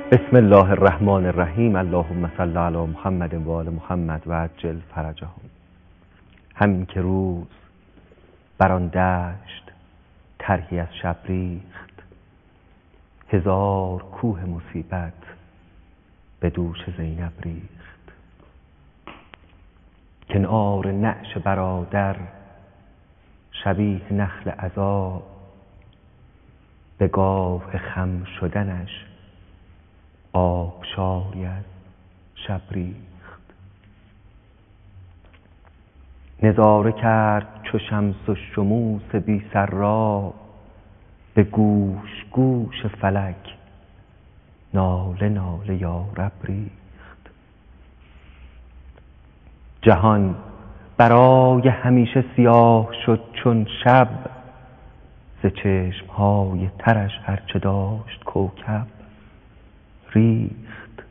بسم الله الرحمن الرحیم. اللهم صل علی محمد و آل محمد و عجل فرجهم. همین که روز بر آن دشت طرحی از شب ریخت، هزار کوه مصیبت به دوش زینب ریخت. کنار نعش برادر شبیه نخل عذاب، به گاه خم شدنش آبشاری از شب ریخت. نظاره کرد چو شمس و شموس بی سر را، به گوش گوش فلک ناله ناله یارب ریخت. جهان برای همیشه سیاه شد چون شب، ز چشمهای ترش هرچه داشت کوکب ریخت.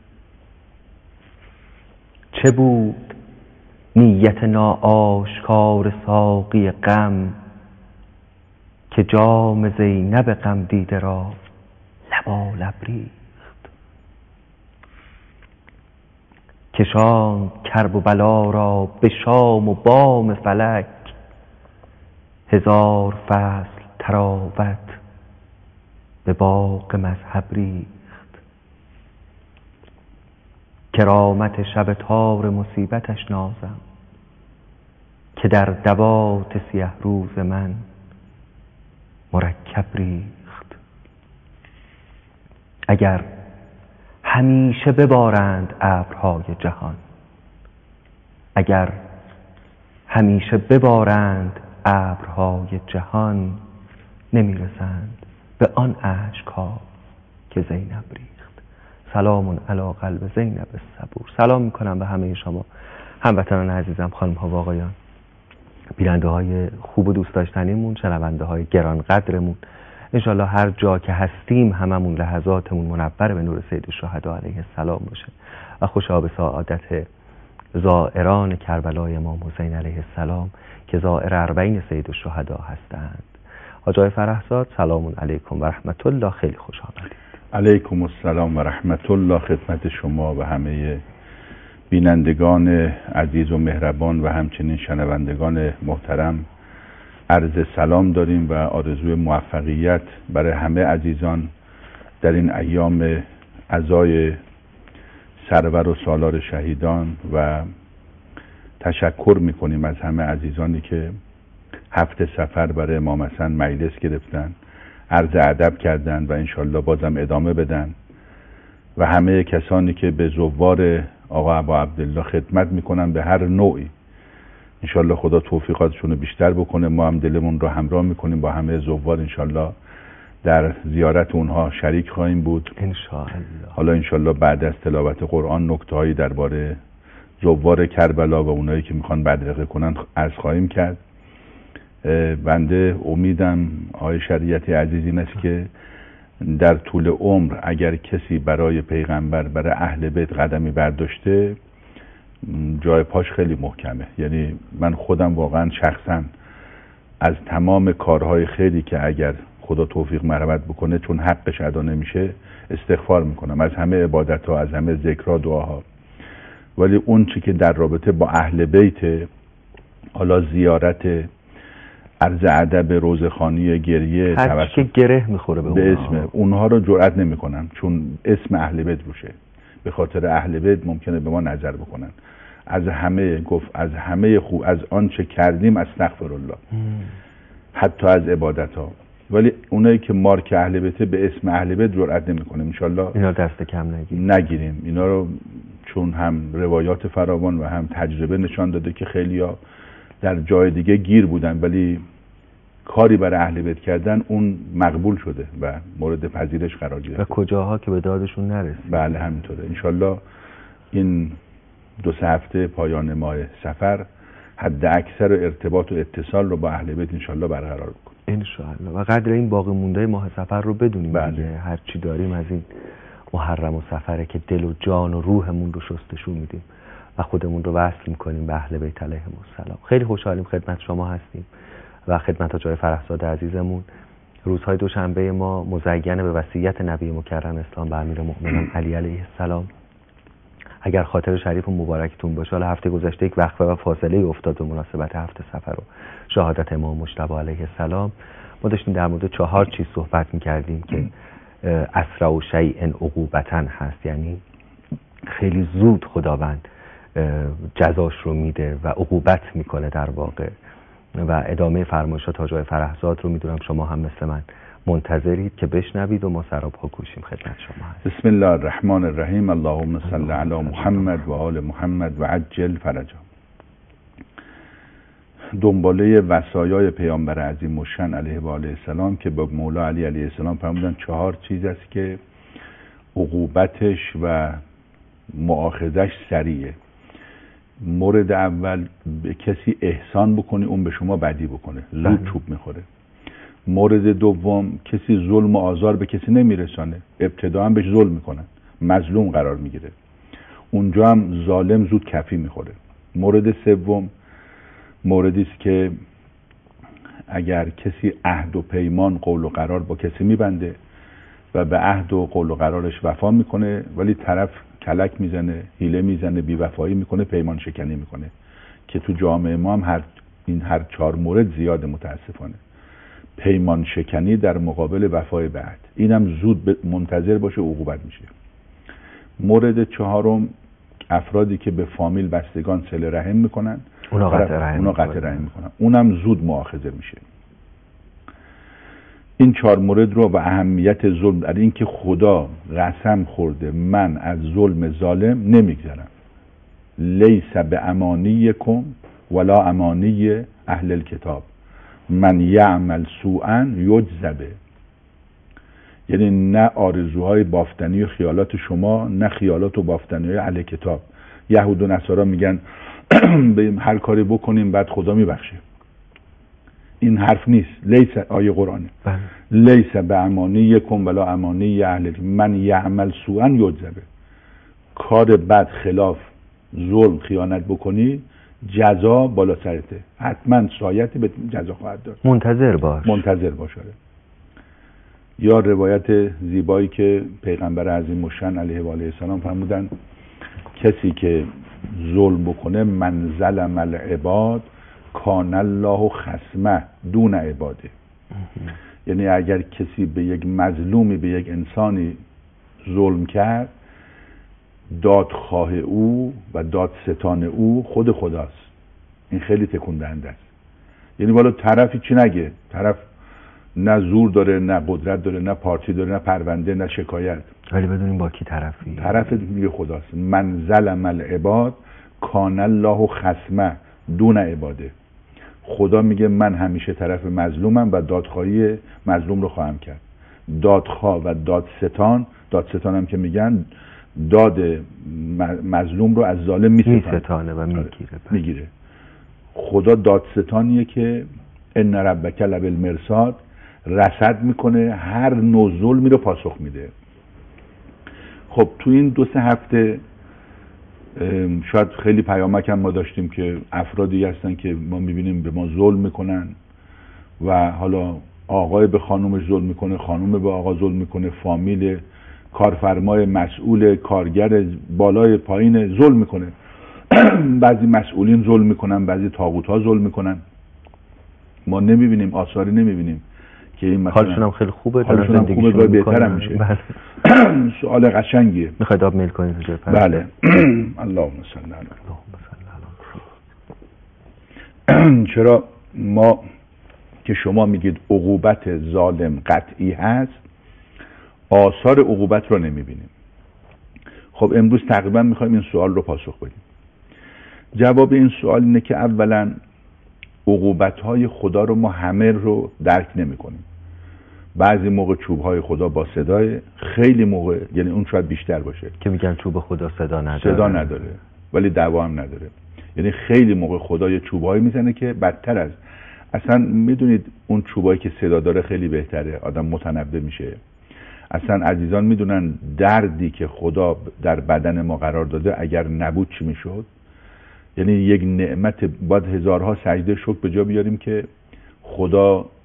چه بود نیت ناآشکار ساقی غم، که جام زینب غم دیده را لبالب ریخت. کشاند کرب و بلا را به شام و بام فلک، هزار فصل تراوت به باغ مذهب ریخت. کرامت شب تار مصیبتش نازم، که در دوات سیه روز من مرکب ریخت. اگر همیشه ببارند ابرهای جهان، اگر همیشه ببارند ابرهای جهان، نمیرسند به آن اشک‌ها که زینب ریخت. سلام علی قلب زینب الصبور. سلام میکنم به همه شما هموطنان عزیزم، خانم ها و آقایان، بیننده های خوب و دوست داشتنیمون، شنونده های گرانقدرمون. انشالله هر جا که هستیم هممون لحظاتمون منور به نور سید الشهدا علیه السلام باشه و خوشا به سعادت زائران کربلای امام حسین علیه السلام که زائر اربعین سید الشهدا هستند. آقای فرحزاد، سلام علیکم و رحمت الله. خیلی خوش آمدید. علیکم السلام و رحمت الله خدمت شما و همه بینندگان عزیز و مهربان و همچنین شنوندگان محترم عرض سلام داریم و آرزوی موفقیت برای همه عزیزان در این ایام عزای سرور و سالار شهیدان و تشکر میکنیم از همه عزیزانی که هفت سفر برای امام حسن مجلس گرفتن، عرض ادب کردن و انشالله بازم ادامه بدن و همه کسانی که به زوار آقا ابا عبدالله خدمت میکنن به هر نوعی، انشالله خدا توفیقاتشون رو بیشتر بکنه. ما هم دلمون رو همراه میکنیم با همه زوار، انشالله در زیارت اونها شریک خواهیم بود انشالله. حالا انشالله بعد از تلاوت قرآن نکته هایی درباره زوار کربلا و اونایی که میخوان بدرقه کنن عرض خواهیم کرد. بنده امیدم آقای شریعتی عزیز این است که در طول عمر اگر کسی برای پیغمبر، برای اهل بیت قدمی برداشته، جای پاش خیلی محکمه. یعنی من خودم واقعا شخصا از تمام کارهای خیلی که اگر خدا توفیق مرحمت بکنه چون حقش ادا نمیشه استغفار میکنم، از همه عبادت ها، از همه ذکرها، دعاها، ولی اون چی که در رابطه با اهل بیت، حالا زیارت، عرض ادب، روزخوانی، گریه، هر چی که گره میخوره به اسم اونها رو جرئت نمیکنم، چون اسم اهل بیت روشه. به خاطر اهل بیت ممکنه به ما نظر بکنن. از همه گفت، از همه خوب، از آن چه کردیم استغفرالله، حتی از عبادت ها. ولی اونایی که مارک اهل بیت به اسم اهل بیت جرئت نمیکنیم، انشالله اینا دست کم نگیریم اینا رو، چون هم روایات فراوان و هم تجربه نشان داده که خیلیا در جای دیگه گیر بودن ولی کاری برای اهل بیت کردن اون مقبول شده و مورد پذیرش قرار گرفته و کجاها که به دادشون نرسید. بله همینطوره. انشالله این 2-3 هفته پایان ماه سفر حد اکثر ارتباط و اتصال رو با اهل بیت انشالله برقرار بکنیم انشالله و قدر این باقی مونده ماه سفر رو بدونیم. بله. دیگه هر چی داریم از این محرم و سفره که دل و جان و روحمون رو شستشو میدیم و خودمون رو وصل میکنیم به اهل بیت علیهم السلام. خیلی خوشحالیم خدمت شما هستیم و خدمت جای فرحزاد عزیزمون روزهای دوشنبه ما مزین به وصیت نبی مکرم اسلام به امیرالمؤمنین علی علیه السلام. اگر خاطر شریف و مبارکتون باشه، حالا هفته گذشته یک وقفه و فاصله افتاد به مناسبت هفته سفر و شهادت امام مجتبی علیه السلام. ما داشتیم در مورد 4 چیز صحبت می‌کردیم که اسرع شیء عقوبتاً هست، یعنی خیلی زود خداوند جزاش رو میده و عقوبت میکنه در واقع. و ادامه فرمایشات حاج آقای فرهزاد رو میدونم شما هم مثل من منتظرید که بشنوید و ما سراپا کوشیم خدمت شما هست. بسم الله الرحمن الرحیم. اللهم صل علی محمد و آل محمد و عجل فرجا. دنباله وصایای پیامبر عظیم الشأن علیه و آله السلام که به مولا علی علیه السلام فرمودن 4 چیز است که عقوبتش و مؤاخذش سریعه. مورد اول به کسی احسان بکنی اون به شما بدی بکنه، زود چوب میخوره. مورد دوم کسی ظلم و آزار به کسی نمیرسانه، ابتدا هم بهش ظلم میکنن، مظلوم قرار میگیره، اونجا هم ظالم زود کفی میخوره. مورد سوم موردی است که اگر کسی عهد و پیمان قول و قرار با کسی میبنده و به عهد و قول و قرارش وفا میکنه ولی طرف کلک میزنه، حیله میزنه، بیوفایی میکنه، پیمان شکنی میکنه، که تو جامعه ما هم هر 4 مورد زیاده متاسفانه. پیمان شکنی در مقابل وفای به عهد، اینم زود منتظر باشه عقوبت میشه. مورد 4 افرادی که به فامیل بستگان صله رحم میکنن، اونا قطع رحم میکنن، اونم زود مؤاخذه میشه. این 4 مورد رو و اهمیت ظلم در این که خدا قسم خورده من از ظلم ظالم نمیگذرم. لیس بامانیکم ولا امانی اهل الکتاب من یعمل سوءا یجزا به. یعنی نه آرزوهای بافتنی و خیالات شما، نه خیالات و بافتنی های اهل کتاب. یهود و نصارا میگن هر کاری بکنیم بعد خدا میبخشه. این حرف نیست، لیس آیه قرآنه. لیس بامانیکم ولا امانی اهل من یعمل سوءا یجزا به. کار بد، خلاف، ظلم، خیانت بکنی جزا بالا سرته، حتما سایتی به جزا خواهد داد. منتظر باش. یا روایت زیبایی که پیغمبر عظیم الشأن علیه و آله السلام فرمودن کسی که ظلم بکنه من ظلم العباد کان الله خصمه دون عباده. یعنی اگر کسی به یک مظلومی، به یک انسانی ظلم کرد، دادخواه او و دادستان او خود خداست. این خیلی تکون دهنده است. یعنی والا طرفی چی نگه، طرف نه زور داره، نه قدرت داره، نه پارتی داره، نه پرونده، نه شکایت، ولی بدونیم با کی طرفی. طرف دیگه خداست. من ظلم العباد کان الله خصمه دون عباده. خدا میگه من همیشه طرف مظلومم و دادخواهی مظلوم رو خواهم کرد. دادخواه و دادستان هم که میگن داد مظلوم رو از ظالم میستانه و میگیره. خدا دادستانیه که ان ربک لبالمرصاد، رصد میکنه، هر نوع ظلمی رو پاسخ میده. خب تو این 2-3 هفته شاید خیلی پیامک هم ما داشتیم که افرادی هستن که ما میبینیم به ما ظلم میکنن و حالا آقای به خانومش ظلم میکنه، خانوم به آقا ظلم میکنه، فامیل، کارفرمای، مسئول، کارگر، بالای پایین ظلم میکنه. بعضی مسئولین ظلم میکنن، بعضی طاغوت‌ها ظلم میکنن. ما نمیبینیم، آثاری نمیبینیم که این مثلا حالشون هم خیلی خوبه، حالشون هم خوبه، بهتر هم میشه. بله. سوال قشنگیه. میخواید آب میل کنید؟ بله. اللهم صل علی محمد. چرا ما که شما میگید عقوبت ظالم قطعی هست، آثار عقوبت رو نمیبینیم؟ خب امروز تقریبا میخوایم این سوال رو پاسخ بدیم. جواب این سوال اینه که اولا عقوبت‌های خدا رو ما همه رو درک نمی‌کنیم. بعضی موقع چوب‌های خدا با صدای، خیلی موقع، یعنی اون شاید بیشتر باشه که میگن چوب خدا صدا نداره ولی دوا هم نداره. یعنی خیلی موقع خدا یه چوب‌هایی میزنه که بدتر از اصلا میدونید اون چوبایی که صدا داره خیلی بهتره، آدم متنبه میشه. اصلا عزیزان میدونن دردی که خدا در بدن ما قرار داده اگر نبود چی میشد؟ یعنی یک نعمت باید هزارها سجده شکر به جا بیاریم که خدا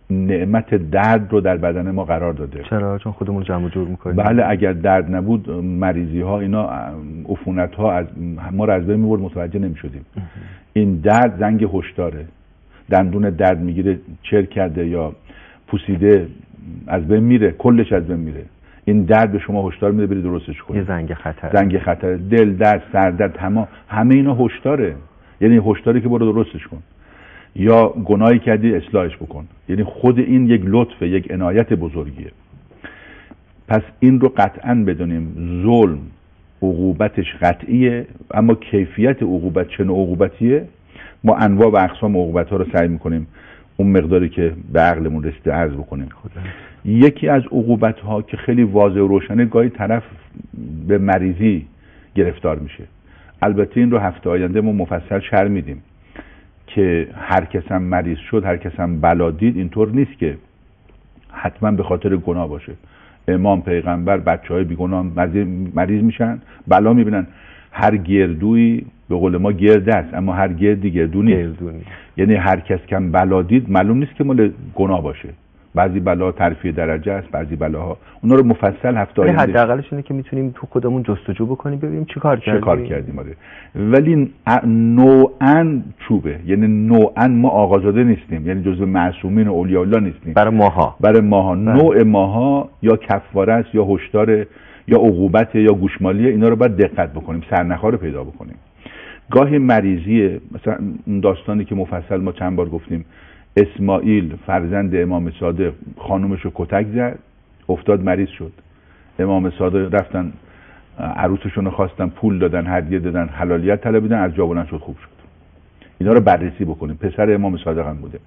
نعمت درد رو در بدن ما قرار داده. چرا؟ چون خودمون جمع جور میکنیم. بله، اگر درد نبود مریضی ها اینا عفونت ها از ما رو از بین میبرد، متوجه نمیشدیم. این درد زنگ هشداره. دندون درد میگیره چر کرده یا پوسیده از بین میره، کلش از بین میره. این درد به شما هشدار میده برید درستش کنید. یه زنگ خطر. زنگ خطر. دل درد، سر درد، همه اینا هشداره. یعنی هشداری که برو درستش کن. یا گناهی کردی اصلاحش بکن. یعنی خود این یک لطفه، یک عنایت بزرگیه. پس این رو قطعاً بدونیم، ظلم عقوبتش قطعیه، اما کیفیت عقوبت چه نوع عقوبتیه ما انواع و اقسام عقوبت ها رو سعی میکنیم اون مقداری که به عقلمون رسیده عرض بکنیم. یکی از عقوبت ها که خیلی واضح و روشنه، گاهی طرف به مریضی گرفتار میشه. البته این رو هفته آینده ما مفصل شرح میدیم که هر کس هم مریض شد، هر کس هم بلا دید، اینطور نیست که حتما به خاطر گناه باشه. امام، پیغمبر، بچهای بیگناه مریض میشن، بلا میبینن. هر گردویی به قول ما گرد است، اما هر گردی گردو نیست. یعنی هر کس که بلا دید معلوم نیست که مال گناه باشه. بعضی بلا ترفیع درجه است، بعضی بلاها اونا رو مفصل هفته آینده حداقلش اینه که میتونیم تو خودمون جستجو بکنیم ببینیم چیکار کردیم. ولی نوعاً چوبه، یعنی نوعاً ما آقازاده نیستیم، یعنی جزو معصومین و اولیاء الله نیستیم. برای ماها نوع ماها یا کفاره است یا هشدار یا عقوبت یا گوشمالیه. اینا رو باید دقت بکنیم، سرنخا رو پیدا بکنیم. گاهی مریضیه، مثلا داستانی که مفصل ما چند بار گفتیم، اسماعیل فرزند امام صادق خانومش رو کتک زد، افتاد مریض شد. امام صادق رفتن عروسشون رو خواستن، پول دادن، هدیه دادن، حلالیت طلبیدن، از جا بلند شد، خوب شد. اینا رو بررسی بکنیم. پسر امام صادق هم بوده.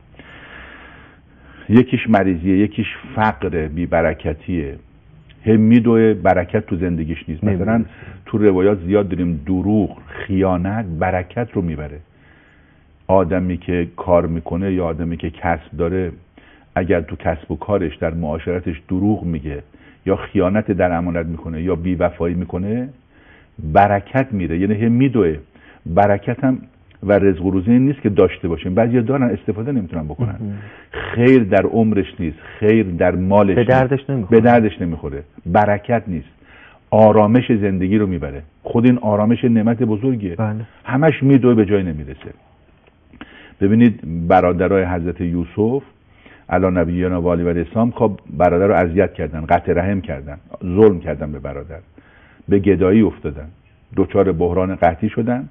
یکیش مریضیه، یکیش فقر بی برکتیه، هم میدوه برکت تو زندگیش نیست. مثلا تو روایات زیاد داریم دروغ، خیانت برکت رو میبره. آدمی که کار میکنه یا آدمی که کسب داره، اگر تو کسب و کارش در معاشرتش دروغ میگه یا خیانت در امانت میکنه یا بیوفایی میکنه، برکت میره. یعنی هم میدوه. برکت هم و رزق و روزی نیست که داشته باشیم، بعضیا دارن استفاده نمیتونن بکنن. خیر در عمرش نیست، خیر در مالش به دردش نمیخوره. برکت نیست. آرامش زندگی رو میبره. خود این آرامش نعمت بزرگیه. همش میدوه، به جای نمیرسه. ببینید برادرای حضرت یوسف علی نبینا و آله و السلام، خب برادر رو اذیت کردن، قطع رحم کردن، ظلم کردن به برادر، به گدایی افتادن، دچار بحران قحطی شدن.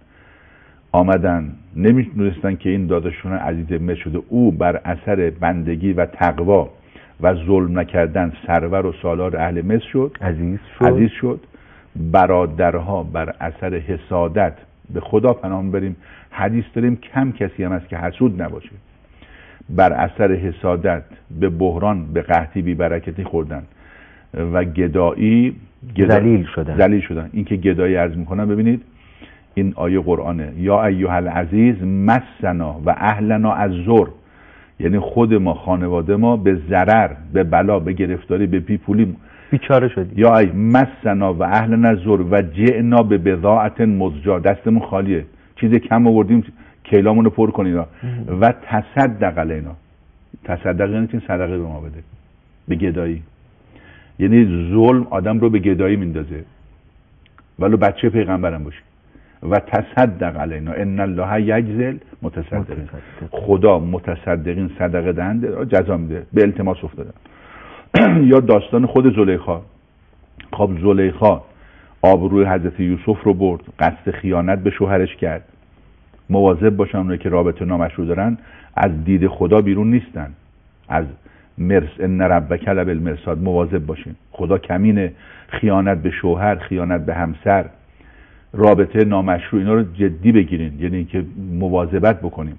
آمدن نمیدونستن که این داداشون عزیز مصر شده. او بر اثر بندگی و تقوا و ظلم نکردن سرور و سالار اهل مصر شد، عزیز شد. برادرها بر اثر حسادت، به خدا پناه بریم، حدیث داریم کم کسی هم هست که حسود نباشه، بر اثر حسادت به بحران، به قحطی، بی برکتی خوردن و گدایی ذلیل شدن. این که گدایی عرض میکنم، ببینید این آیه قرآنه، یا ایها العزیز مسنا و اهلنا الضر، یعنی خود ما، خانواده ما به ضرر، به بلا، به گرفتاری، به بیپولی بیچاره شدیم. یا ای مسنا و اهلنا الضر و جئنا به بضاعت مزجا، دستمون خالیه، چیز کم آوردیم، کیلامون رو پر کنید و تصدق علینا. تصدق یعنی چه؟ صدقه به ما بده. به گدایی، یعنی ظلم آدم رو به گدایی میندازه، ولو بچه پیغمبرم باشه. و تصدق علینا ان الله یجزی المتصدقین، خدا متصدقین، صدقه دهنده جزا میده. به التماس افتادن. یا داستان خود زلیخا. خب زلیخا آبروی حضرت یوسف رو برد، قصد خیانت به شوهرش کرد. مواظب باشن اونایی که رابطه نامشروع دارن، از دید خدا بیرون نیستن، از ان ربک لبالمرصاد مواظب باشین. خدا کمین خیانت به شوهر، خیانت به همسر، رابطه نامشروع، اینا رو جدی بگیرین، یعنی اینکه مواظبت بکنیم.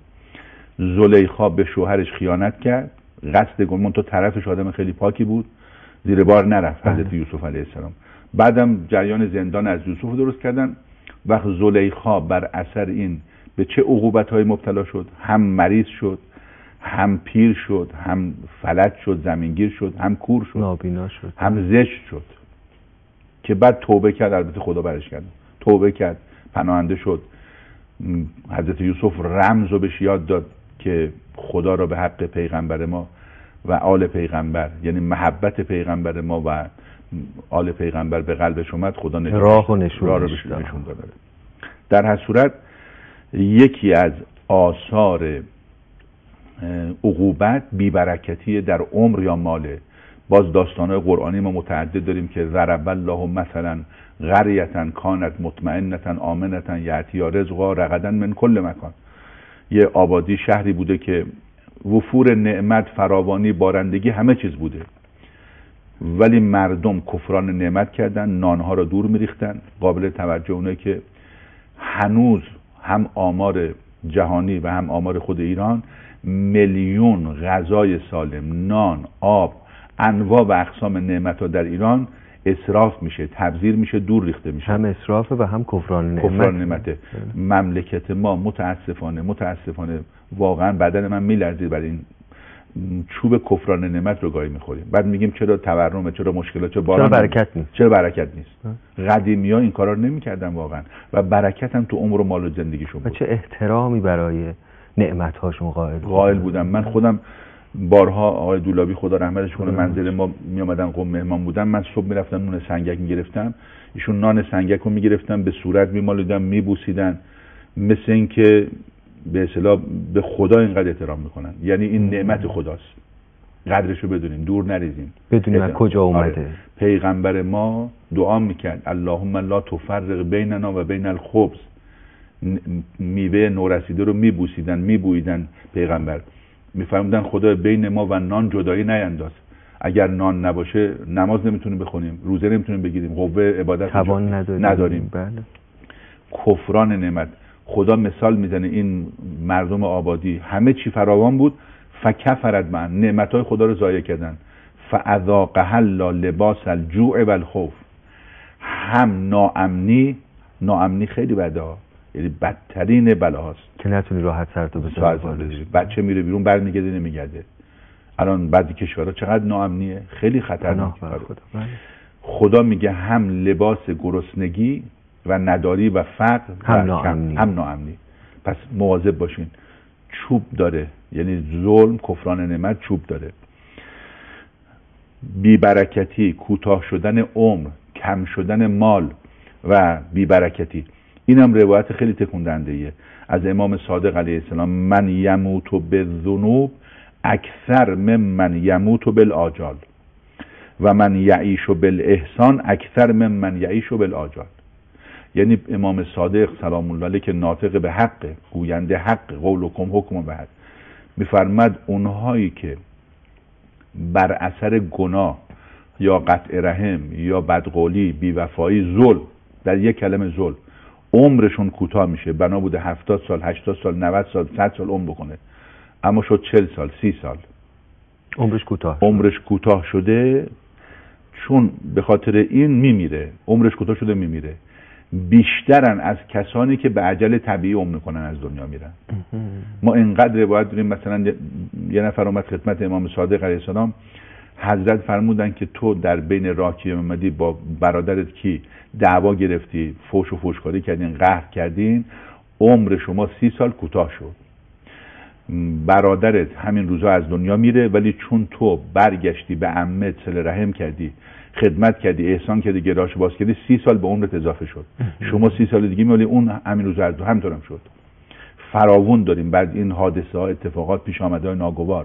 زلیخا به شوهرش خیانت کرد، قصد گمان، تو طرفش آدم خیلی پاکی بود، زیر بار نرفت حضرت یوسف علیه السلام. بعدم جریان زندان از یوسف درست کردن. وقت زلیخا بر اثر این به چه عقوبت‌های مبتلا شد؟ هم مریض شد، هم پیر شد، هم فلج شد، زمینگیر شد، هم کور شد، نابینا شد، هم زشت شد. که بعد توبه کرد، البته خدا برش کرد، توبه کرد، پناهنده شد. حضرت یوسف رمز رو بهش یاد داد که خدا را به حق پیغمبر ما و آل پیغمبر، یعنی محبت پیغمبر ما و آل پیغمبر به قلبش اومد، خدا راه و نشون داده. در هر صورت یکی از آثار عقوبت بیبرکتی در عمر یا ماله. باز داستانهای قرآنی ما متعدد داریم که ضرب الله مثلا قریة کانت مطمئنة آمنة یأتیها رزقها رغدا من کل مکان. یه آبادی، شهری بوده که وفور نعمت، فراوانی، بارندگی، همه چیز بوده، ولی مردم کفران نعمت کردن، نانها را دور میریختن. قابل توجه اونه که هنوز هم آمار جهانی و هم آمار خود ایران میلیون غذای سالم، نان، آب، انواع و اقسام نعمت‌ها در ایران اسراف میشه، تبذیر میشه، دور ریخته میشه. هم اسرافه و هم کفران نعمته. مملکت ما متاسفانه واقعا بدن من میلرزید برای این چوب کفران نعمت رو گاهی میخوریم. بعد میگیم چرا تورمه، چرا مشکلات، چرا برکت نیست. قدیمی‌ها این کارا رو نمی‌کردن واقعا و برکت هم تو عمر و مال و زندگیشون بود. و چه احترامی برای نعمت‌هاشون قائل بودن. من خودم بارها آقای دولابی خدا رحمتش کنه منزل ما میامدن، قم مهمان بودن، من صبح میرفتم نون سنگک میگرفتم، ایشون نان سنگک رو میگرفتن، به صورت میمالیدن، میبوسیدن، مثل این که به اصطلاح به خدا اینقدر احترام میکنن. یعنی این نعمت خداست، قدرشو بدونیم، دور نریزیم، بدونیم از کجا اومده. پیغمبر ما دعا میکرد اللهم لا تفرق بیننا و بین الخبز. میوه نورسیده رو میبوسیدن، میبویدن. پیغمبر میفرمودن خدا بین ما و نان جدایی نینداز. اگر نان نباشه نماز نمیتونیم بخونیم، روزه نمیتونیم بگیریم، قوه عبادت توان نداریم. بله. کفران نعمت. خدا مثال میزنه این مردم آبادی همه چی فراوان بود، فکفرت من، نعمتهای خدا رو ضایع کردن. فاذاقها الله لباس الجوع و الخوف. هم ناامنی خیلی بده، یعنی بدترین بلاهاست که نتونی راحت سرتو بذاری. بچه میره بیرون برمیگرده نمیگرده. الان بعضی کشورها چقدر ناامنیه، خیلی خطرناکه. خدا میگه هم لباس گرسنگی و نداری و فقر هم ناامنی. پس مواظب باشین. چوب داره، یعنی ظلم، کفران نعمت چوب داره. بیبرکتی، کوتاه شدن عمر، کم شدن مال و بیبرکتی. اینم روایت خیلی تکون دهنده‌ایه از امام صادق علیه السلام: من یموت بالذنوب اکثر ممن یموت بالآجال و من یعیش بالاحسان اکثر ممن یعیش بالآجال. یعنی امام صادق سلام الله علیه که ناطق به حق، گوینده حق، قولکم حکم به حق، میفرماد اونهایی که بر اثر گناه یا قطع رحم یا بدقولی، بیوفایی، ظلم، در یک کلمه ظلم، عمرشون کوتاه میشه. بنا بوده 70 سال، 80 سال، 90 سال، 100 سال عمر بکنه، اما شد 40 سال، 30 سال عمرش کوتاه شده، چون به خاطر این میمیره، عمرش کوتاه شده میمیره. بیشترن از کسانی که به اجل طبیعی عمر میکنن از دنیا میرن. ما اینقدر روایت داریم، مثلا یه نفر اومد خدمت امام صادق علیه السلام، حضرت فرمودن که تو در بین راه که اومدی با برادرت کی دعوا گرفتی، فوش و فوشکاری کردین، قهر کردین، عمر شما 30 سال کوتاه شد. برادرت همین روزا از دنیا میره، ولی چون تو برگشتی به عمت، صله رحم کردی، خدمت کردی، احسان کردی، گراش باز کردی، 30 سال به عمرت اضافه شد. شما 30 سال دیگه میولی، اون همین روزا از همینطورم شد. فراوون داریم بعد این حادثه ها، اتفاقات، پیش آمده های ناگوار،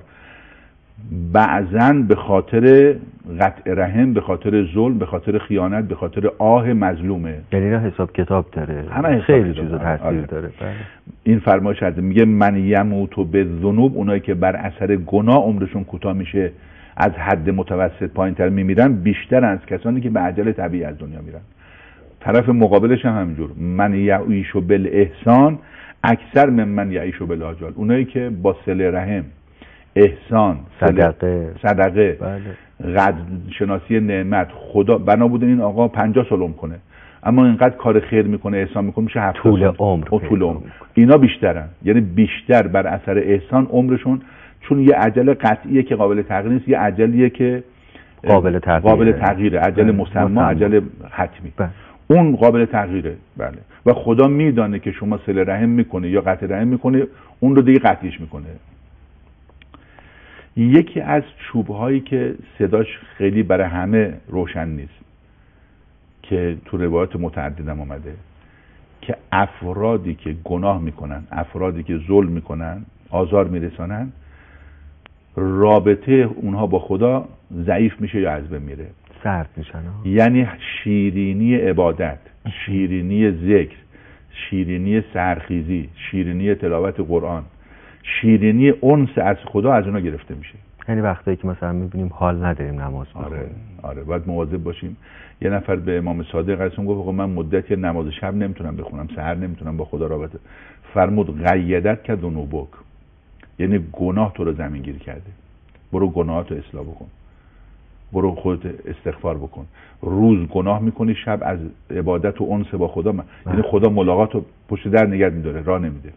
بعضن به خاطر قطع رحم، به خاطر ظلم، به خاطر خیانت، به خاطر آه مظلومه. یعنی اینا حساب کتاب داره، همه خیلی چیزا تاثیر داره. این فرمایش هست، میگه من یموت بالذنوب، اونایی که بر اثر گناه عمرشون کوتاه میشه، از حد متوسط پایینتر میمیرن، بیشتر از کسانی که به اجل طبیعی از دنیا میرن. طرف مقابلش هم همینجور، من یعیش بالاحسان اکثر من یعیش بالآجال. اونایی که با صله رحم، احسان، صدقه، قدر شناسی نعمت، خدا بنا بوده این آقا 50 سال عمر کنه، اما اینقدر کار خیر میکنه، احسان میکنه، میشه 70 طول عمر. اینا بیشترن، یعنی بیشتر بر اثر احسان عمرشون، چون یه عجل قطعیه که قابل تغییر نیست، یه عجلیه که قابل تغییره، عجل مسمى، عجل حتمی. اون قابل تغییره. بله. و خدا میدانه که شما صله رحم میکنه یا قطع رحم میکنه، اون رو دیگه قطعیش میکنه. یکی از چوب‌هایی که صداش خیلی برای همه روشن نیست که تو روایات متعددم اومده که افرادی که گناه میکنن، افرادی که ظلم میکنن، آزار میرسانن، رابطه اونها با خدا ضعیف میشه یا از بین میره، سرد میشن. یعنی شیرینی عبادت، شیرینی ذکر، شیرینی سحرخیزی، شیرینی تلاوت قرآن، شیرینی انس از خدا از اونا گرفته میشه. یعنی وقتایی که مثلا میبینیم حال نداریم نماز بخونیم. آره باید مواظب باشیم. یه نفر به امام صادق علیه السلام گفت من مدتی نماز شب نمیتونم بخونم، سحر نمیتونم با خدا رابطه. فرمود قیدت که ذنوبک، یعنی گناه تو رو زمینگیر کرده، برو گناهاتو اصلاح بکن، برو خودت استغفار بکن. روز گناه میکنی، شب از عبادت و انس با خدا یعنی خدا ملاقاتو پشت در نگه میداره، راه نمیده.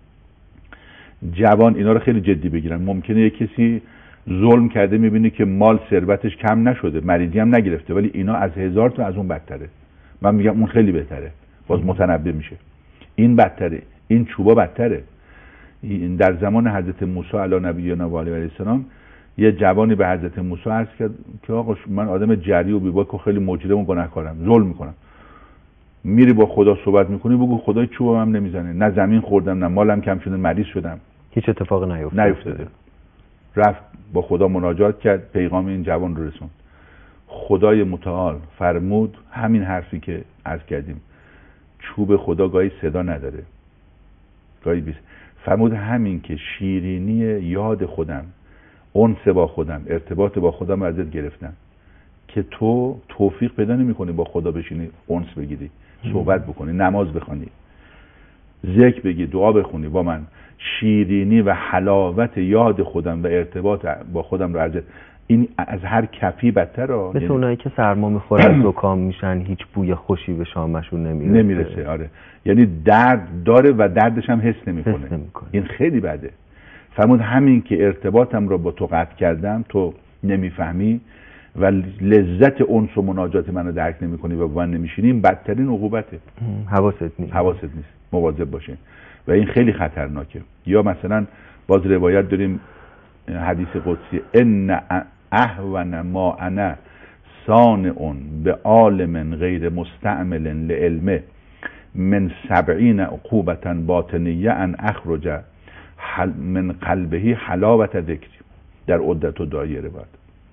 جوان اینا رو خیلی جدی بگیرن. ممکنه یه کسی ظلم کرده، میبینی که مال ثروتش کم نشده، مریضی هم نگرفته، ولی اینا از 1000 تا از اون بدتره. من میگم اون خیلی بهتره، باز متنبه میشه. این بدتره، این چوبا بدتره. در زمان حضرت موسی علی نبینا و علیه السلام یه جوانی به حضرت موسی عرض کرد که آقا من آدم جری و بیباک و خیلی مجرم و گناهکارم، ظلم میکنم. میری با خدا صحبت میکنی، بگو خدای چوبم هم نمیزنه، نه زمین خوردم، نه مالم کم شده، مریض شدم، هیچ اتفاق نیفتاده. رفت با خدا مناجات کرد، پیغام این جوان رو رسوند. خدای متعال فرمود همین حرفی که عرض کردیم، چوب خدا گاهی صدا نداره، گاهی بیست. فرمود همین که شیرینی یاد خودم، انس با خودم، ارتباط با خودم رو ازت گرفتم که تو توفیق پیدا نمی‌کنی با خدا بشینی انس بگیری، صحبت بکنی، نماز بخونی، ذکر بگی، دعا بخونی با من. شیرینی و حلاوت یاد خودم و ارتباط با خودم رو ازت، این از هر کفی بدتره. مثل اونایی که سرما میخورن زکام میشن، هیچ بوی خوشی به شامشون نمیرسه. آره، یعنی درد داره و دردش هم حس نمیکنه. این خیلی بده. فرمود همین که ارتباطم رو با تو قطع کردم، تو نمیفهمی و لذت انس و مناجات منو درک نمیکنی و با من نمیشینی، این بدترین عقوبته. حواست نیست. مواظب باشین و این خیلی خطرناکه. یا مثلا باز روایت داریم، حدیث قدسی، ان اهون ما انا صانع به عالم غیر مستعمل لعلمه من 70 عقوبة باطنیه ان اخرج من قلبه حلاوت ذکری. در عدت و دایره روایت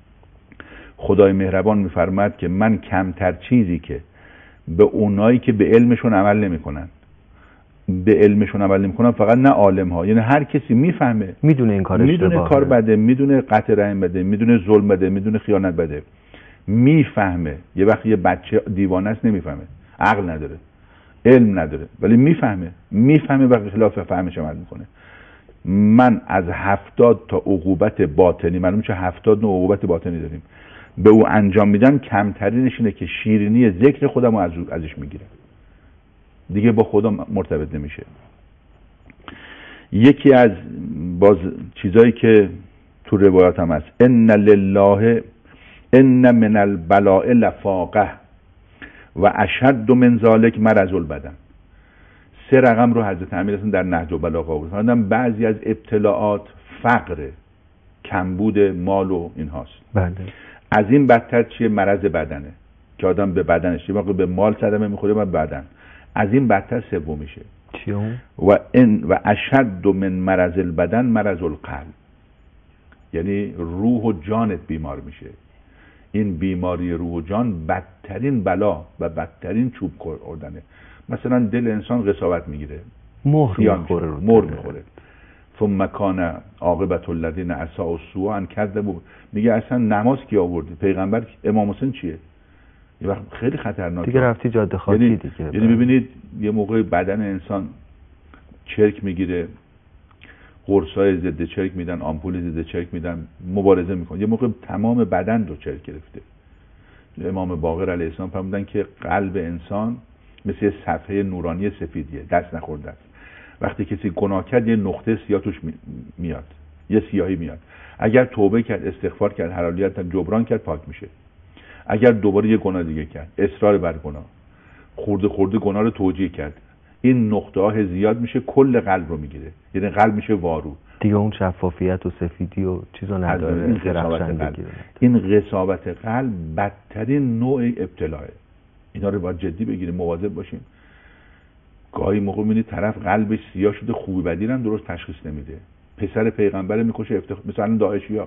خدای مهربان میفرماد که من کمتر چیزی که به اونایی که به علمشون عمل نمیکنن، به علمشون عمل نمیکنن، فقط نه عالم ها، یعنی هر کسی میفهمه، میدونه این کار اشتباهه، میدونه کار بده، میدونه قطع رحم بده، میدونه ظلم بده، میدونه خیانت بده، میفهمه. یه وقت یه بچه دیوانه است نمیفهمه، عقل نداره، علم نداره، ولی میفهمه و خلاف فهمش عمل میکنه. من از 70 تا عقوبت باطنی، معلومه چه 70 نوع عقوبت باطنی داریم، به او انجام میدن، کمترینش اینه که شیرینی ذکر خودم رو ازش میگیره، دیگه با خدا مرتبط نمیشه. یکی از باز چیزایی که تو روایات هم هست، ان لله ان من البلاء لفاقه و اشد من ذلک مرض البدن. 3 رقم رو حضرت امیر حسین در نهج البلاغه آوردن. بعضی از ابتلاعات فقر، کمبود مال و این هاست. بله. از این بدتر چیه؟ مرض بدنه که آدم به بدنش، یه موقع به مال صدمه میخوره و بدن. از این بدتر سومیشه چیه؟ و اشد من مرض البدن مرض القلب، یعنی روح و جانت بیمار میشه. این بیماری روح و جان بدترین بلا و بدترین چوب خوردنه. مثلا دل انسان قساوت میگیره، مهر میخوره. ثم کان عاقبت الذین اساءوا السوء ان کذبوا. میگه اصلا نماز کی آوردی؟ پیغمبر امام حسین چیه؟ یه وقت خیلی خطرناکه دیگه، رفتی جاده خاکی دیگه. یعنی ببینید یه موقع بدن انسان چرک میگیره، قرصای ضد چرک میدن، آمپول ضد چرک میدن، مبارزه میکنه، یه موقع تمام بدن رو چرک گرفته. امام باقر علیه السلام فرمودن که قلب انسان مثل صفحه نورانی سفیدیه، دست نخورده است. وقتی کسی گناه کرد یه نقطه سیاه توش میاد، یه سیاهی میاد. اگر توبه کرد، استغفار کرد، حلالیت جبران کرد، پاک میشه. اگر دوباره یه گناه دیگه کرد، اصرار بر گناه، خورده گناه رو توجیه کرد، این نقطه ها زیاد میشه، کل قلب رو میگیره، یعنی قلب میشه وارو دیگه، اون شفافیت و سفیدی و چیزو نداره. این قساوت قلب بدترین نوع ابتلاه. اینا رو باید جدی بگیریم، مواظب باشیم. گاهی موقع میبینید طرف قلبش سیاه شده، خوبی بدی هم درست تشخیص نمیده. پسر پیغمبر میکشه مثلا داعشیا،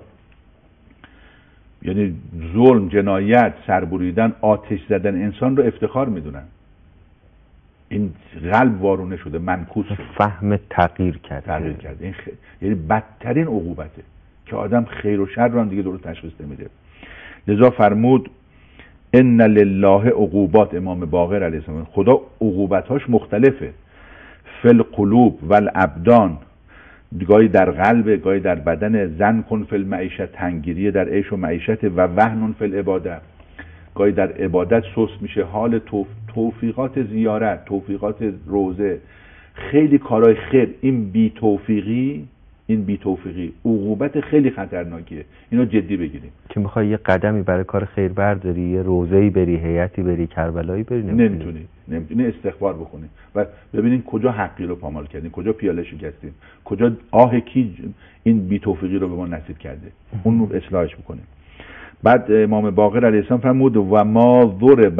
یعنی ظلم، جنایت، سربریدن، آتش زدن انسان رو افتخار میدونن. این قلب وارونه شده، منکوس شده، فهم تغییر کرده. این یعنی بدترین عقوبته که آدم خیر و شر رو هم دیگه درست تشخیص نمیده. لذا فرمود ان لله عقوبات. امام باقر علیه السلام، خدا عقوبتاش مختلفه. فی القلوب و الابدان، گاهی در قلب، گاهی در بدن. زن کن فی المعیشت، تنگیری در عیش و معیشت. و وهن فی العبادت، گاهی در عبادت سست میشه. حال توفیقات زیارت، توفیقات روزه، خیلی کارهای خیر. این بی توفیقی عقوبت خیلی خطرناکیه. اینو جدی بگیریم که میخوای یه قدمی برای کار خیر برداری، یه روزه‌ای بری، هیئتی بری، کربلایی بری، نمیتونی استغفار بکنی و ببینین کجا حقی رو پامال کردیم، کجا پیاله شکستیم، کجا آه کی این بی توفیقی رو به ما نصیب کرده. اون رو اصلاحش بکنیم. بعد امام باقر علیه السلام فرمود و ما ضرب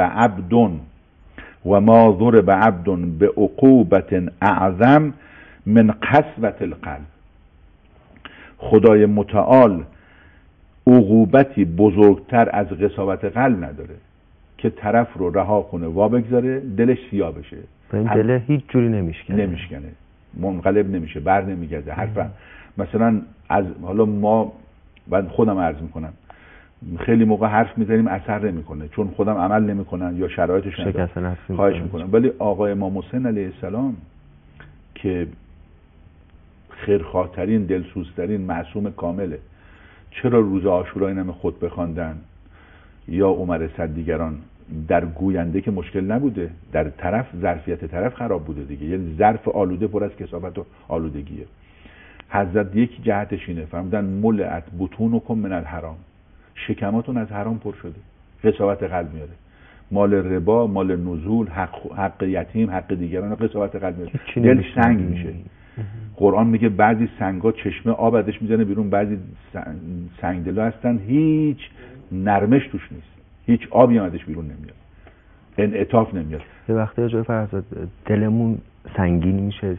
عبد به عقوبت اعظم من قسوة القلب. خدای متعال عقوبتی بزرگتر از قساوت قلب نداره که طرف رو رها کنه، وا بگذاره، دلش سیاه بشه. این دل هیچ جوری نمیشکنه، منقلب نمیشه، بر نمیگرده. حرفا مثلا از حالا ما، من خودم عرض میکنم، خیلی موقع حرف میزنیم اثر نمیکنه چون خودم عمل نمیکنن یا شرایطش نداره، خواهش میکنم. ولی آقای امام حسین علیه السلام که خیرخواه‌ترین، دلسوزترین معصوم کامله، چرا روز عاشورا این همه خطبه خواندن؟ یا عمر صد دیگران، در گوینده که مشکل نبوده، در طرف ظرفیت طرف خراب بوده دیگه، یعنی ظرف آلوده پر از کثافت و آلودگیه. حضرت یک جهتش اینه، فرمودن ملئت بطونکم من الحرام، شکماتون از حرام پر شده. قساوت قلب میاره، مال ربا، مال نزول، حق یتیم، حق دیگران، قساوت قلب میاره، دل سنگ میشه. قرآن میگه بعضی سنگا چشمه آب ازش میزنه بیرون، بعضی سنگدلا هستن هیچ نرمش توش نیست، هیچ آبی ازش بیرون نمیاد، انعطاف نمیاد. یه وقتی جای فرزاد دلمون سنگین میشه،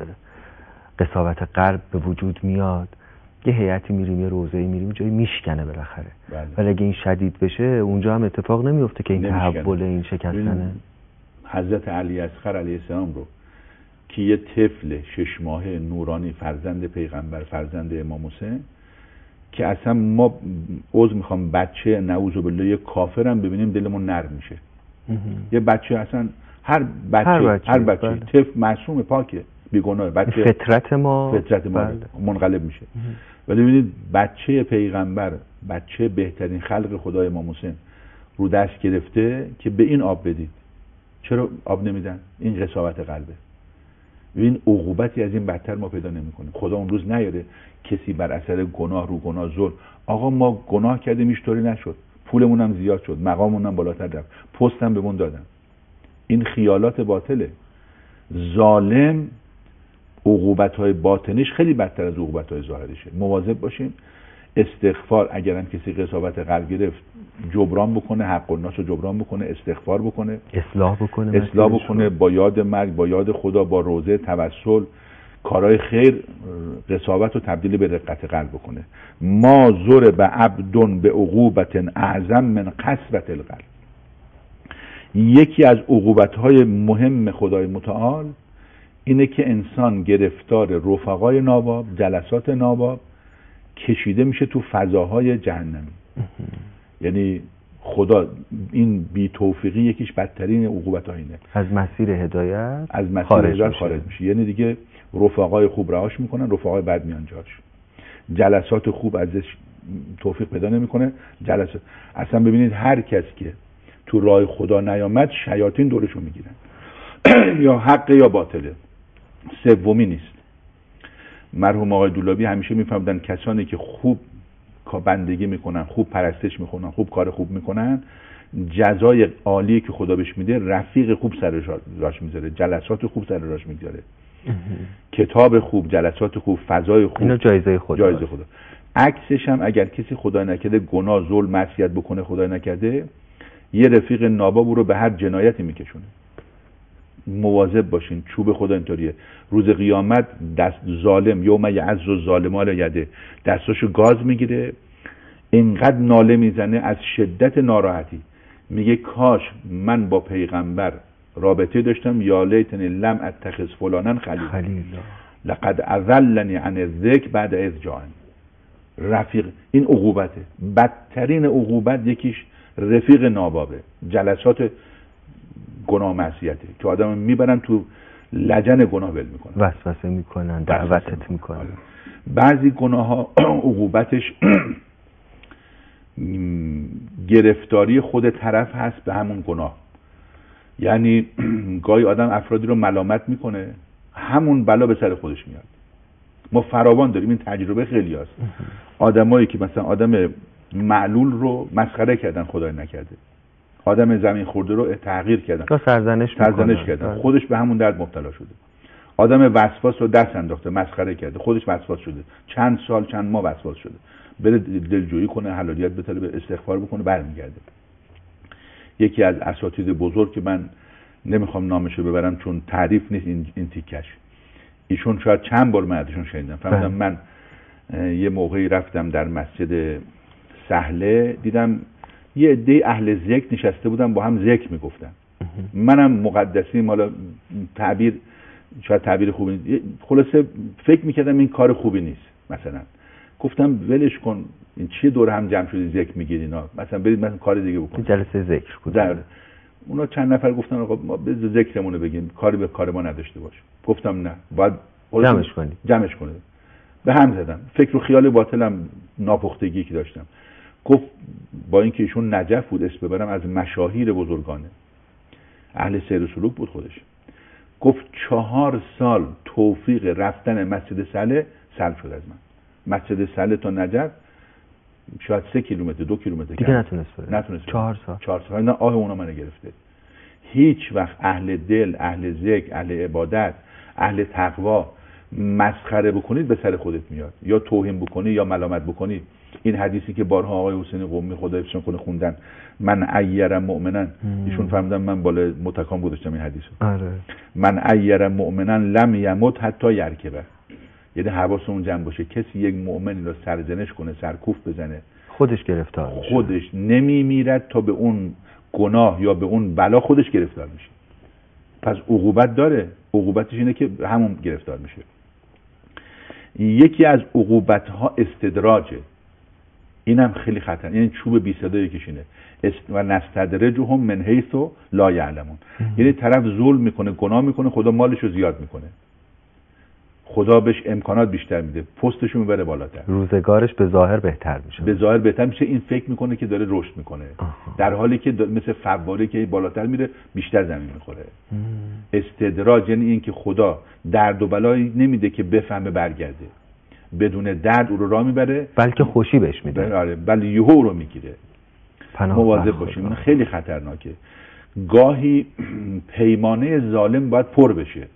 قساوت قلب به وجود میاد، یه هیئتی میریم، یه روزه‌ای میریم، جایی میشکنه بالاخره. ولی اگه این شدید بشه اونجا هم اتفاق نمیفته که این تحول، این شکستنه. حضرت علی اصغر علیه السلام رو که یه طفل 6 ماهه نورانی، فرزند پیغمبر، فرزند امام حسین، که اصلا ما میخوام بچه نعوذ بالله یه کافرم ببینیم دلمون نرم میشه. یه بچه اصلا هر بچه طفل معصوم، پاکه، بیگناه، بچه فطرت ما منقلب میشه. ولی ببینید بچه پیغمبر، بچه بهترین خلق خدای امام حسین رو دست گرفته که به این آب بدید. چرا آب نمیدن؟ این قساوت قلبه. این عقوبتی از این بدتر ما پیدا نمی‌کنیم. خدا اون روز نیاره کسی بر اثر گناه رو گناه ظلم، آقا ما گناه کردیم اینطوری نشد، پولمون هم زیاد شد، مقاممون هم بالاتر رفت، پستم بهمون دادن. این خیالات باطله. ظالم عقوبت‌های باطنیش خیلی بدتر از عقوبت‌های ظاهریشه. مواظب باشیم. استغفار، اگر هم کسی قساوت قلب گرفت، جبران بکنه، حق الناس رو جبران بکنه، استغفار بکنه، اصلاح بکنه با یاد مرگ، با یاد خدا، با روزه، توسل، کارهای خیر، قساوت رو تبدیل به رقت قلب بکنه. ما ضرب عبد به عقوبت اعظم من قسوة القلب. یکی از عقوبت‌های مهم خدای متعال اینه که انسان گرفتار رفقای ناباب، جلسات ناباب، کشیده میشه تو فضاهای جهنمی. یعنی خدا این بی توفیقی یکیش بدترین عقوبت‌ها اینه، از مسیر هدایت خارج میشه. یعنی دیگه رفقای خوب رهاش میکنن، رفقای بد میان جاش، جلسات خوب ازش توفیق پیدا نمیکنه. جلسات اصلا ببینید هر کس که تو راه خدا نیامد شیاطین دورشو میگیرن یا حق یا باطله، سومی نیست. مرحوم آقای دولابی همیشه میفهمدن کسانی که خوب بندگی میکنن، خوب پرستش میکنن، خوب کار خوب میکنن، جزای عالی که خدا بهش میده رفیق خوب سر راش میذاره، جلسات خوب سر راش میذاره، کتاب خوب، جلسات خوب، فضای خوب، اینا جایزه خدا. جایزه خدا. عکسش هم اگر کسی خدای نکرده گناه، ظلم، معصیت بکنه، خدای نکرده یه رفیق ناباب رو به هر جنایتی میکشونه. مواظب باشین، چوب خدا اینطوریه. روز قیامت دست ظالم یوم یعض الظالم علی یده، دستاشو گاز میگیره، اینقدر ناله میزنه از شدت ناراحتی، میگه کاش من با پیغمبر رابطه داشتم، یا لیتنی لم اتخذ فلانا خلیلا لقد اضلنی عن الذکر بعد اذ جاءنی. رفیق، این عقوبته، بدترین عقوبت یکیش رفیق نابابه، جلسات گناه معصیته که آدم میبرن تو لجن گناه ول میکنن، وسوسه میکنن، دعوتت میکنن. بعضی گناه ها عقوبتش گرفتاری خود طرف هست به همون گناه. یعنی گاهی آدم افرادی رو ملامت میکنه، همون بلا به سر خودش میاد. ما فراوان داریم، این تجربه خیلی هست. آدمایی که مثلا آدم معلول رو مسخره کردن، خدای نکرده آدم زمین خورده رو تحقیر کردن، تا سرزنش کردن، خودش به همون درد مبتلا شده. آدم وسواس رو دست انداخته، مسخره کرده، خودش وسواس شده، چند سال چند ماه وسواس شده، بره دلجویی کنه، حلالیت بطلبه، استغفار بکنه، برمیگرده. یکی از اساتید بزرگ که من نمیخوام نامشو ببرم چون تعریف نیست این تیکش، ایشون شاید چند بار من ازشون شنیدم. فهمیدم من یه موقعی رفتم در مسجد سهله، دیدم یه عده اهل ذکر نشسته بودن با هم ذکر میگفتن. منم مقدسیم، حالا تعبیر شاید تعبیر خوبی نیست، خلاصه فکر میکردم این کار خوبی نیست. مثلا گفتم ولش کن، این چیه دور هم جمع شدی ذکر میگید اینا، مثلا برید مثلا کار دیگه بکنید. جلسه ذکر بود. اونا چند نفر گفتن آقا ما به ذکرمون بگیم، کاری به کار ما نداشته باش. گفتم نه، باید جمعش کنید. به هم زدم، فکر و خیال باطلم، ناپختگی که داشتم. گفت با اینکه ایشون نجف بود اسم ببرم، از مشاهیر بزرگانه، اهل سیر و سلوک بود خودش، گفت 4 سال توفیق رفتن مسجد سله سلب شد از من. مسجد سله تا نجف شاید 3 کیلومتر 2 کیلومتر دیگه نتونست 4 سال نه، آه اونا منو گرفته. هیچ وقت اهل دل، اهل ذکر، اهل عبادت، اهل تقوا مسخره بکنید به سر خودت میاد، یا توهین بکنی یا ملامت بکنی. این حدیثی که بارها آقای حسین قمی خدا حفظشون کنه خوندن، من عیر مؤمنا، ایشون فهمیدن من بالا متکام گذاشتم این حدیثو. آره. من عیر مؤمنا لم یمت حتی یرکبه، یعنی حواسمون جمع باشه کسی یک مؤمنی رو سرزنش کنه، سرکوف بزنه، خودش گرفتار میشه، خودش نمیمیرد تا به اون گناه یا به اون بلا خودش گرفتار میشه. پس عقوبت داره، عقوبتش اینه که همون گرفتار میشه. یکی از عقوبت ها استدراجه، اینم خیلی خطر، یعنی چوب بی صدای کشینه. و نستدرجهم من حیث لا یعلمون، یعنی طرف ظلم میکنه، گناه میکنه، خدا مالشو زیاد میکنه، خدا بهش امکانات بیشتر میده، پستشو میبره بالاتر، روزگارش به ظاهر بهتر میشه. این فکر میکنه که داره رشد میکنه، در حالی که مثل فواره که بالاتر میره بیشتر زمین میخوره. استدراج یعنی این که خدا درد و بلایی نمیده که بفهمه برگرده، بدون درد او رو راه میبره، بلکه خوشی بهش میده. آره، بله یهو رو میگیره. مواظب باشیم، این خیلی خطرناکه. گاهی پیمانه ظالم باید پر بشه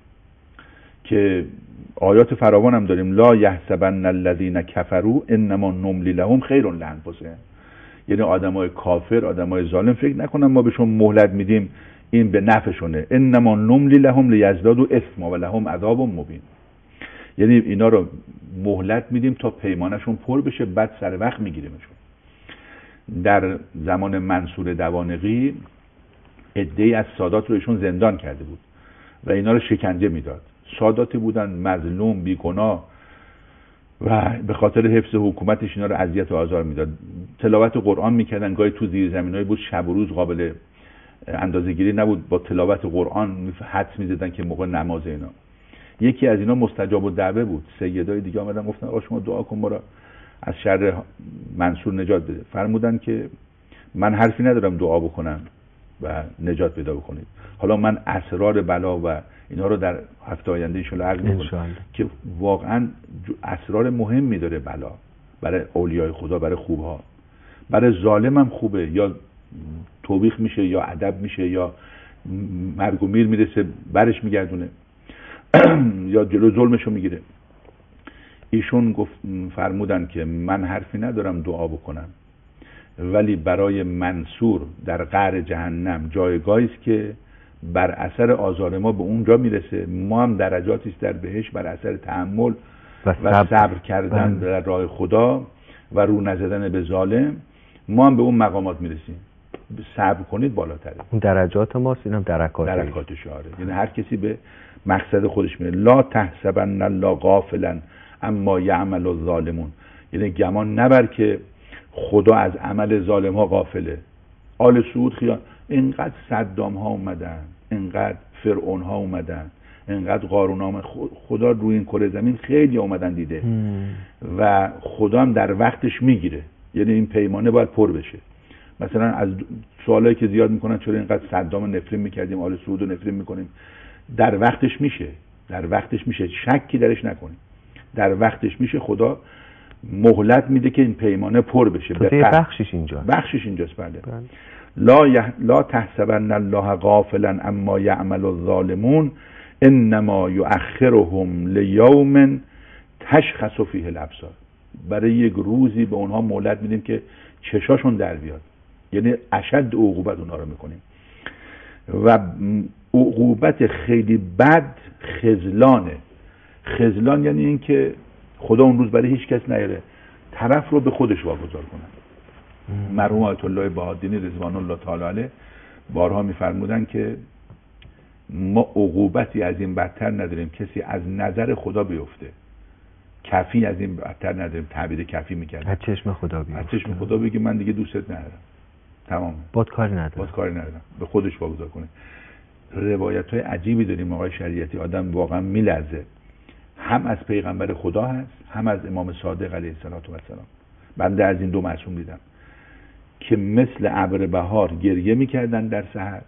که آیات فراوان هم داریم، لا یحسبن الذین کفروا انما نملی لهم خیر لانفسهم. یعنی آدمای کافر، آدمای ظالم فکر نکنن ما بهشون مهلت میدیم این به نفعشونه، انما نملی لهم لیزدادوا اثما ولهم عذاب مبین. یعنی اینا رو مهلت میدیم تا پیمانشون پر بشه، بعد سر وقت میگیریمشون. در زمان منصور دوانقی عده‌ای از سادات رو ایشون زندان کرده بود و اینا رو شکنجه میداد. ساداتی بودن مظلوم، بیگناه، و به خاطر حفظ حکومتش اینا رو اذیت و آزار میداد. تلاوت قرآن میکردن، گاهی تو زیر زمینایی بود شب و روز قابل اندازه‌گیری نبود، با تلاوت قرآن حدس میزدن که موقع نماز اینا. یکی از اینا مستجاب الدعوه بود. سیدای دیگه آمدن گفتن آقا شما دعا کن ما را از شر منصور نجات بده. فرمودن که من حرفی ندارم دعا بکنم و نجات پیدا بکنید. حالا من اسرار بلا و اینا رو در هفته آینده ان عرض می‌کنم که واقعا اسرار مهمی داره بلا، برای اولیای خدا، برای خوبها. برای ظالم هم خوبه، یا توبیخ میشه یا ادب میشه یا مرگ و میر میرسه برش میگردونه یا جلو ظلمشو میگیره. ایشون فرمودن که من حرفی ندارم دعا بکنم، ولی برای منصور در قعر جهنم جایگاهی است که بر اثر آزار ما به اونجا میرسه، ما هم درجاتی است در بهشت بر اثر تحمل و صبر کردن در راه خدا و رو نزدن به ظالم، ما هم به اون مقامات میرسیم. صبر کنید بالاتره. اون درجات ماست، اینم درکاتش. آره، یعنی هر کسی به مقصد خودش میره. لا تحسبن الله غافلا اما یعمل الظالمون، یعنی گمان نبر که خدا از عمل ظالم ها غافله. آل سعود خیال اینقدر صدام ها اومدن، اینقدر فرعون ها اومدن، اینقدر قارون ها، خدا روی این کره زمین خیلی اومدن دیده و خدا هم در وقتش میگیره. یعنی این پیمانه باید پر بشه. مثلا از سوالایی که زیاد میکنن چرا اینقدر صدام نفرین میکردیم، آل سعود رو نفرین میکنیم، در وقتش میشه، در وقتش میشه، شکی درش نکنیم، در وقتش میشه. خدا مهلت میده که این پیمانه پر بشه. بخشش اینجاست. بله. لا تحسبن الله غافلا اما یعمل الظالمون انما یؤخرهم لیوم تشخص فیه الابصار. برای یک روزی به اونها مهلت میدیم که چشاشون در بیاد، یعنی اشد عقوبت اونها رو میکنیم. و عقوبت خیلی بد خذلانه. خذلان یعنی این که خدا اون روز برای هیچ کس نیاره، طرف رو به خودش واگذار کنه. مرحوم آیت الله بهادینی رضوان الله تعالی علیه بارها میفرمودن که ما عقوبتی از این بدتر نداریم کسی از نظر خدا بیفته. کفی از این بدتر نداریم. تعبیر کفی میکرد، از چشم خدا بیفته. از چشم خدا بگه من دیگه دوستت ندارم، تمام، باد کاری ندارم، به خودش واگذار کنه. روایت های عجیبی داریم آقای شریعتی، آدم واقعا میلرزه. هم از پیغمبر خدا هست، هم از امام صادق علیه السلام. بنده از این دو معصوم دیدم که مثل ابر بهار گریه میکردن در سحر،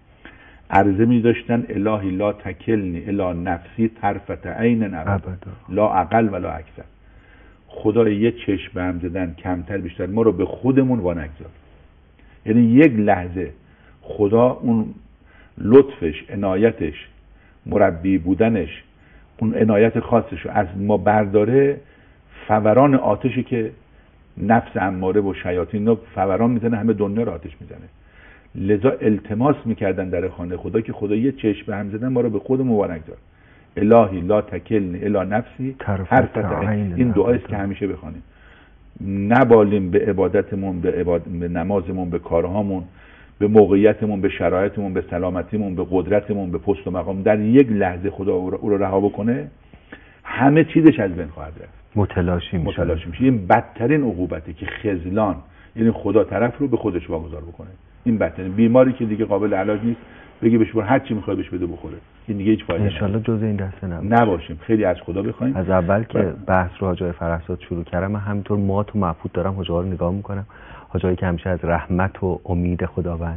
عرضه می‌داشتن الهی لا تکلنی الی نفسی طرفت عین ابدا لا اقل ولا اکثر. خدای یه چشم به هم زدن کمتر بیشتر ما رو به خودمون وانگذار. یعنی یک لحظه خدا اون لطفش، عنایتش، مربی بودنش، اون عنایت خاصش رو از ما برداره، فوران آتشی که نفس اماره و شیاطین رو فوران میزنه، همه دنیا رو آتش میزنه. لذا التماس میکردن در خانه خدا که خدا یه چشم به هم زدن ما رو به خود مبارک دار. الهی لا تکلنی الی نفسی طرفت عین. این دعاییست که همیشه بخوانیم. نبالیم به عبادتمون، به نمازمون، به کارهامون، به موقعیتمون، به شرایطمون، به سلامتیمون، به قدرتمون، به پست و مقام. در یک لحظه خدا او رو رها بکنه همه چیزش از بین خواهد رفت، متلاشی میشه. این بدترین عقوبته که خذلان، یعنی خدا طرف رو به خودش واگذار بکنه. این بدترین بیماری که دیگه قابل علاج نیست، بگی بهش هر چی میخوای بهش بده بخوره، این دیگه هیچ فایده نداره. ان شاءالله جزء این دسته نباشیم. خیلی از خدا بخوایم. از اول که بحث رو حاجی فرهزاد شروع کردم، من همینطور مات و مبهوت دارم حاجی رو نگاه میکنم. حاجی که همیشه از رحمت و امید خداوند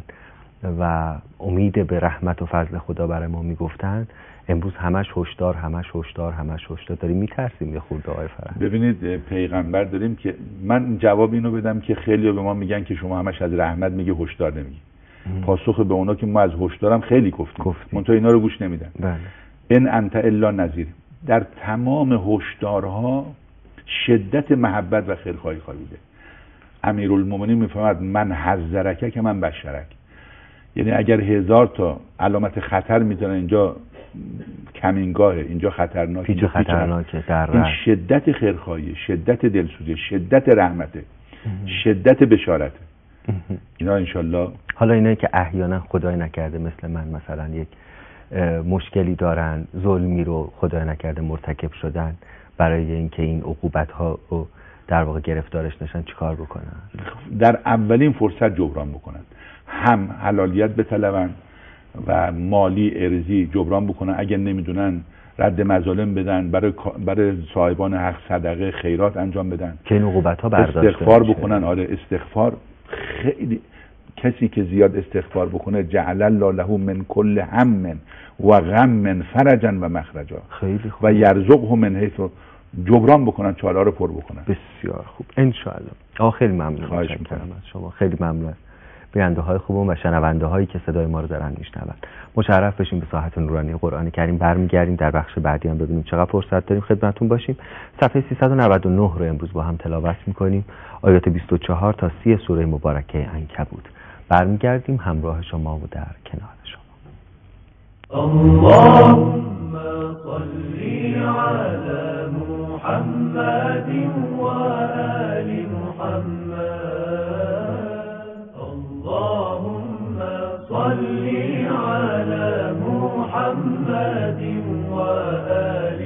و امید به رحمت و فضل خدا برای ما میگفتن، امروز همش هشدار داریم. میترسیم یه خورده آقای فرهزاد. ببینید پیغمبر داریم که من جواب اینو بدم که خیلی به ما میگن که شما همش از رحمت میگی، هشدار نمیگی. پاسخ به اونا که ما از هشدارم خیلی گفتیم. منتها اینا رو گوش نمیدن. بله. ان انت الا نذیر. در تمام هشدارها شدت محبت و خیرخواهی خوابیده. امیرالمومنین میفهمد من حذرک که من بشرک. یعنی اگر 1000 تا علامت خطر میذارن اینجا کمینگاهه، اینجا خطرناکه، اینجا خطرناکه، این شدت خیرخواهی، شدت دلسوزی، شدت رحمته، شدت بشارته. اینا انشالله. حالا اینایی که احیانا خدای نکرده مثل من مثلا یک مشکلی دارن، ظلمی رو خدای نکرده مرتکب شدن، برای اینکه این عقوبت ها رو در واقع گرفتارش نشن چیکار بکنن؟ در اولین فرصت جبران بکنن، هم حلالیت بطلبن و مالی ارزی جبران بکنن. اگر نمیدونن رد مظالم بدن، برای صاحبان حق صدقه خیرات انجام بدن که این عقوبت ها برداشته استغفار بکنن. آره استغفار خیلی، کسی که زیاد استغفار بکنه جعل الله له من کل هم و غم فرجا و مخرجا. خیلی خوب. و یرزقه من حیث، جبران بکنن، چاله رو پر بکنن. بسیار خوب ان شاء الله. خیلی ممنون از شما، خیلی ممنون. بیننده های خوبمون و شنونده هایی که صدای ما رو دارن میشنون. مشرف بشیم به ساحت نورانی قرآن کریم. برمیگردیم در بخش بعدی هم ببینیم چقدر فرصت داریم خدمتتون باشیم. صفحه 399 رو امروز با هم تلاوت میکنیم، آیات 24 تا 30 سوره مبارکه عنکبوت. برمیگردیم همراه شما و در کنار شما. اللهم صل على محمد وآل محمد. اللهم صل على محمد وآل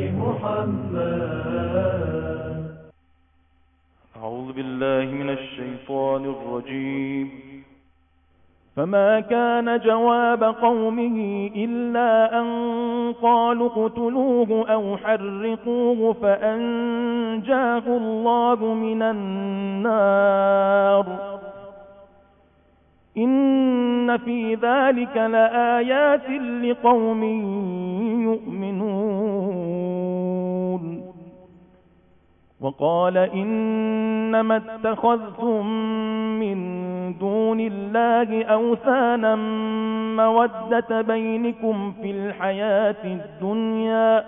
محمد. أعوذ بالله من الشيطان الرجيم. فما كان جواب قومه إلا أن قالوا اقتلوه أو حرقوه فأنجاه الله من النار إن في ذلك لآيات لقوم يؤمنون. وقال إنما اتخذتم من دون الله أوثانا مودة بينكم في الحياة الدنيا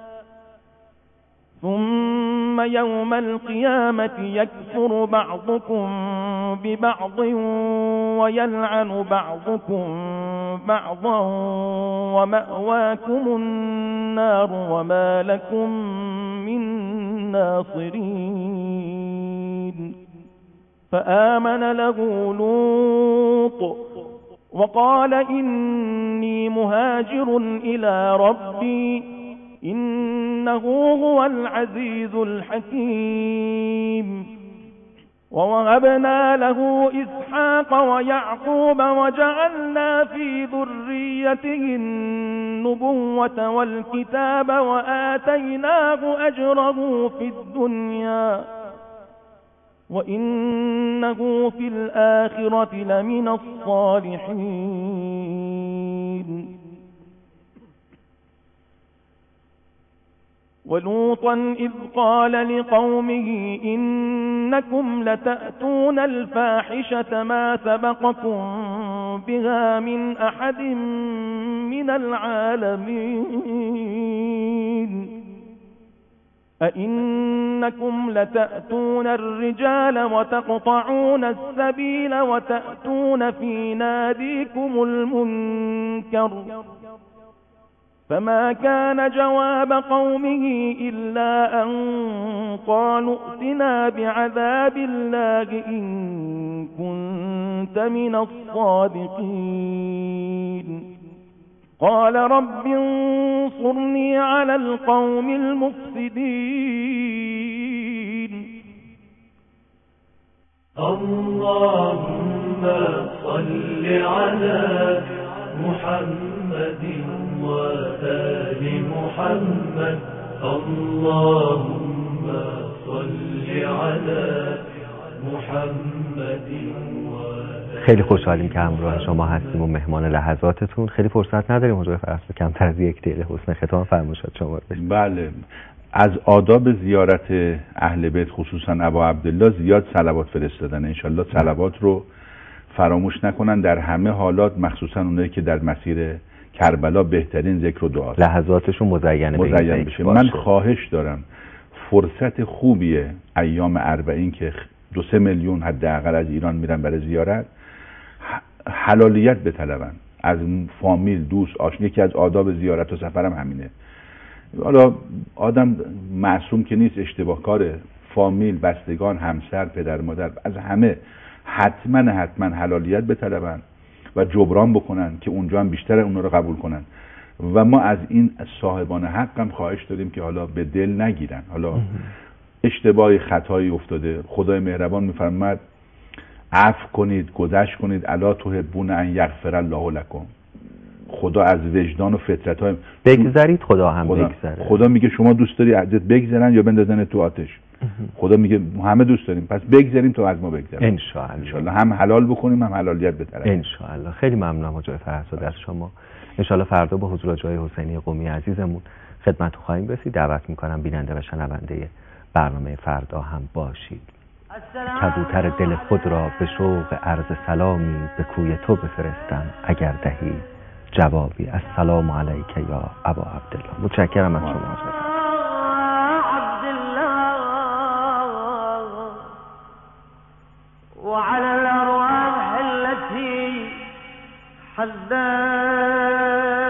ثم يوم القيامة يكفر بعضكم ببعض ويلعن بعضكم بعضا ومأواكم النار وما لكم من ناصرين. فآمن له لوط وقال إني مهاجر إلى ربي إنه هو العزيز الحكيم. ووهبنا له إسحاق ويعقوب وجعلنا في ذريته النبوة والكتاب وآتيناه أجره في الدنيا وإنه في الآخرة لمن الصالحين. ولوطا إذ قال لقومه إنكم لتأتون الفاحشة ما سبقكم بها من أحد من العالمين أئنكم لتأتون الرجال وتقطعون السبيل وتأتون في ناديكم المنكر. فما كان جواب قومه إلا أن قالوا ائتنا بعذاب الله إن كنت من الصادقين. قال رب انصرني على القوم المفسدين. اللهم صل على محمد وآل محمد. اللهم صل على محمد. خیلی خوشحالیم که همراه شما هستیم و مهمان لحظاتتون. خیلی فرصت نداریم حضور فرض کمتر از یک دقیقه حسن ختام فرمایشات شما رو بشنویم. بله، از آداب زیارت اهل بیت خصوصا ابا عبدالله زیاد صلوات فرستادن. انشالله صلوات رو فراموش نکنن در همه حالات، مخصوصا اونایی که در مسیر کربلا بهترین ذکر و دعاست. لحظاتشون مزین بشه. من خواهش دارم فرصت خوبیه ایام 40 که 2-3 میلیون حداقل از ایران میرن برای زیارت، حلالیت بطلبن از فامیل، دوست، آشنا. یکی از آداب زیارت و سفرم همینه. حالا آدم معصوم که نیست، اشتباه کاره. فامیل، بستگان، همسر، پدر، مادر، از همه حتما حلالیت بطلبن و جبران بکنن که اونجا هم بیشتر اونا رو قبول کنن. و ما از این صاحبان حق هم خواهش داریم که حالا به دل نگیرن. حالا اشتباهی خطایی افتاده، خدای مهربان میفرماد عفو کنید، گذشت کنید، الا تحبون ان یغفر الله لکم. خدا از وجدان و فطرت‌های بگذرید، خدا هم بگذره. خدا میگه شما دوست داری ازت بگذرن یا بندازن تو آتش؟ خدا میگه همه دوست داریم، پس بگذاریم تو از ما بگذرن. ان شاء الله هم حلال بکنیم هم حلالیت بطلبیم. ان شاء الله. خیلی ممنونم حاج فرهاد از شما. ان شاء الله فردا با حضور جای حسینی قمی عزیزمون خدمت خواهیم رسید. دعوت میکنم بیننده و شنونده برنامه فردا هم باشید. کبوتر دل خود را به شوق عرض سلامی به کوی تو بفرستم اگر دهی جوابی. السلام علیک یا ابا عبدالله. متشکرم از شما. وعلى الأرواح التي حذرت